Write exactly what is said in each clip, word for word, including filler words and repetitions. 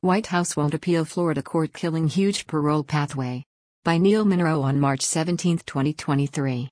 White House won't appeal Florida court killing huge parole pathway. By Neil Monroe on March seventeenth, twenty twenty-three.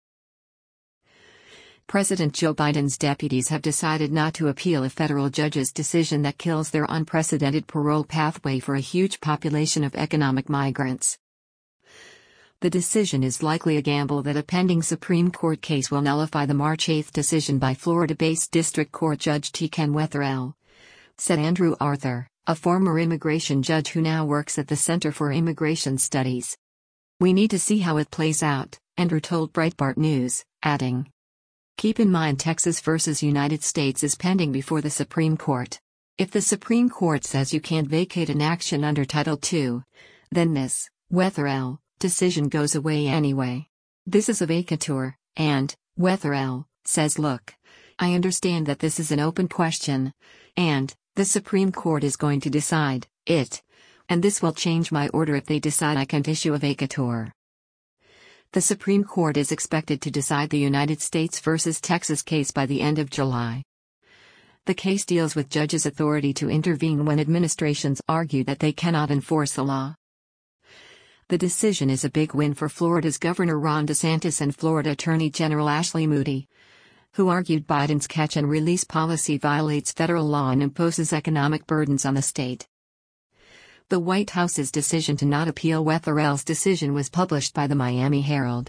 President Joe Biden's deputies have decided not to appeal a federal judge's decision that kills their unprecedented parole pathway for a huge population of economic migrants. The decision is likely a gamble that a pending Supreme Court case will nullify the March eighth decision by Florida-based District Court Judge T. Ken Wetherell, said Andrew Arthur, a former immigration judge who now works at the Center for Immigration Studies. "We need to see how it plays out," Andrew told Breitbart News, adding, "Keep in mind Texas versus United States is pending before the Supreme Court. If the Supreme Court says you can't vacate an action under Title two, then this, Wetherell, decision goes away anyway. This is a vacatur, and, Wetherell, says look, I understand that this is an open question, and, the Supreme Court is going to decide it, and this will change my order if they decide I can't issue a vacatur." The Supreme Court is expected to decide the United States versus Texas case by the end of July. The case deals with judges' authority to intervene when administrations argue that they cannot enforce the law. The decision is a big win for Florida's Governor Ron DeSantis and Florida Attorney General Ashley Moody, who argued Biden's catch-and-release policy violates federal law and imposes economic burdens on the state. The White House's decision to not appeal Wetherell's decision was published by the Miami Herald.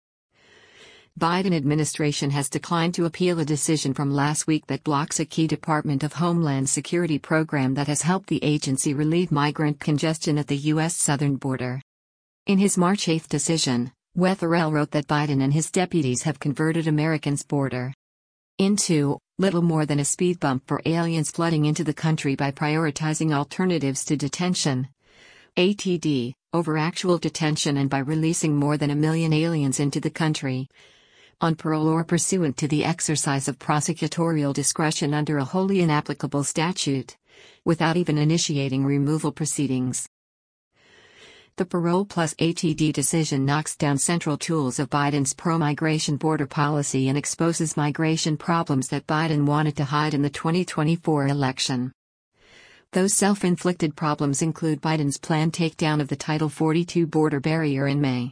Biden administration has declined to appeal a decision from last week that blocks a key Department of Homeland Security program that has helped the agency relieve migrant congestion at the U S southern border. In his March eighth decision, Wetherell wrote that Biden and his deputies have converted Americans' border into little more than a speed bump for aliens flooding into the country by prioritizing alternatives to detention, A T D, over actual detention, and by releasing more than a million aliens into the country on parole or pursuant to the exercise of prosecutorial discretion under a wholly inapplicable statute, without even initiating removal proceedings. The Parole plus A T D decision knocks down central tools of Biden's pro-migration border policy and exposes migration problems that Biden wanted to hide in the twenty twenty-four election. Those self-inflicted problems include Biden's planned takedown of the Title forty-two border barrier in May.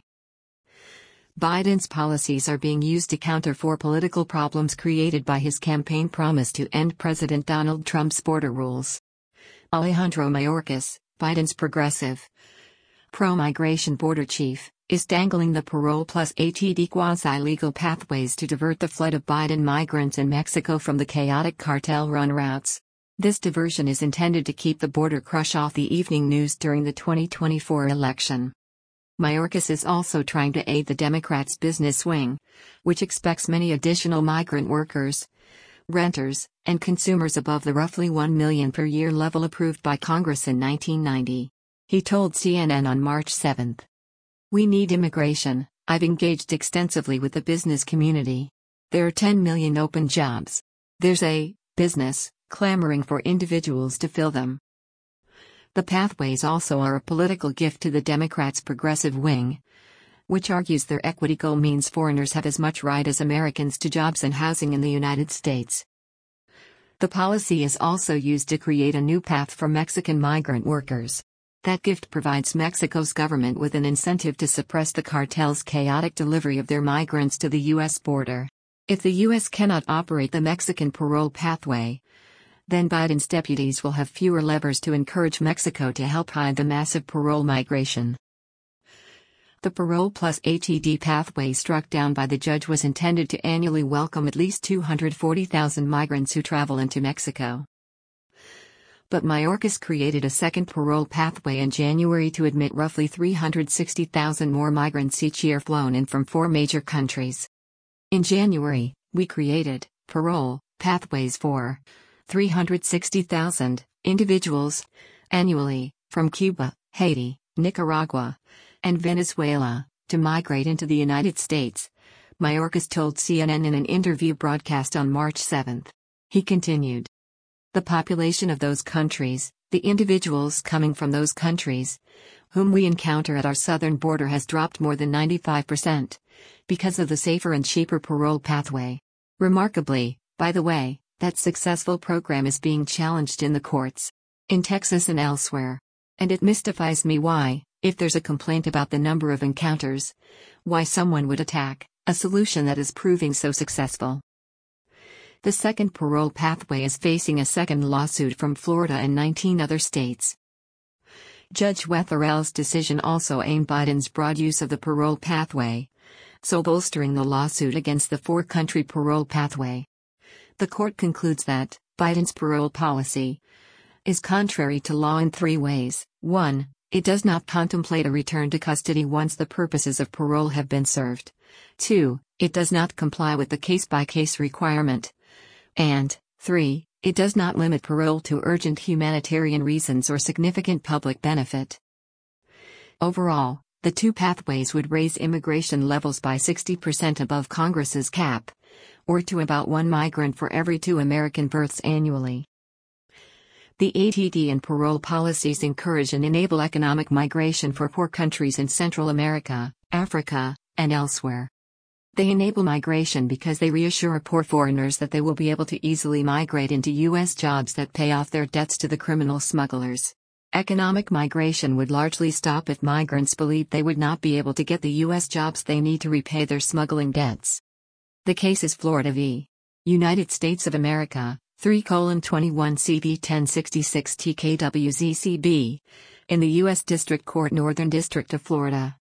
Biden's policies are being used to counter four political problems created by his campaign promise to end President Donald Trump's border rules. Alejandro Mayorkas, Biden's progressive pro-migration border chief, is dangling the parole plus A T D quasi-legal pathways to divert the flood of Biden migrants in Mexico from the chaotic cartel-run routes. This diversion is intended to keep the border crush off the evening news during the twenty twenty-four election. Mayorkas is also trying to aid the Democrats' business wing, which expects many additional migrant workers, renters, and consumers above the roughly one million per year level approved by Congress in nineteen ninety. He told C N N on March seventh. "We need immigration. I've engaged extensively with the business community. There are ten million open jobs. There's a business clamoring for individuals to fill them." The pathways also are a political gift to the Democrats' progressive wing, which argues their equity goal means foreigners have as much right as Americans to jobs and housing in the United States. The policy is also used to create a new path for Mexican migrant workers. That gift provides Mexico's government with an incentive to suppress the cartel's chaotic delivery of their migrants to the U S border. If the U S cannot operate the Mexican parole pathway, then Biden's deputies will have fewer levers to encourage Mexico to help hide the massive parole migration. The parole plus A T D pathway struck down by the judge was intended to annually welcome at least two hundred forty thousand migrants who travel into Mexico. But Mayorkas created a second parole pathway in January to admit roughly three hundred sixty thousand more migrants each year flown in from four major countries. In January, we created parole pathways for three hundred sixty thousand individuals annually from Cuba, Haiti, Nicaragua, and Venezuela to migrate into the United States, Mayorkas told C N N in an interview broadcast on March seventh. He continued, "The population of those countries, the individuals coming from those countries, whom we encounter at our southern border has dropped more than ninety-five percent, because of the safer and cheaper parole pathway. Remarkably, by the way, that successful program is being challenged in the courts. in Texas and elsewhere. And it mystifies me why, if there's a complaint about the number of encounters, why someone would attack a solution that is proving so successful. The second parole pathway is facing a second lawsuit from Florida and nineteen other states. Judge Wetherell's decision also aimed Biden's broad use of the parole pathway, so bolstering the lawsuit against the four-country parole pathway. The court concludes that Biden's parole policy is contrary to law in three ways. one. It does not contemplate a return to custody once the purposes of parole have been served. two. It does not comply with the case-by-case requirement. And three. It does not limit parole to urgent humanitarian reasons or significant public benefit. Overall, the two pathways would raise immigration levels by sixty percent above Congress's cap, or to about one migrant for every two American births annually. The A T D and parole policies encourage and enable economic migration for poor countries in Central America, Africa, and elsewhere. They enable migration because they reassure poor foreigners that they will be able to easily migrate into U S jobs that pay off their debts to the criminal smugglers. Economic migration would largely stop if migrants believed they would not be able to get the U S jobs they need to repay their smuggling debts. The case is Florida v. United States of America, three twenty-one C B ten sixty-six T K W Z C B, in the U S District Court, Northern District of Florida.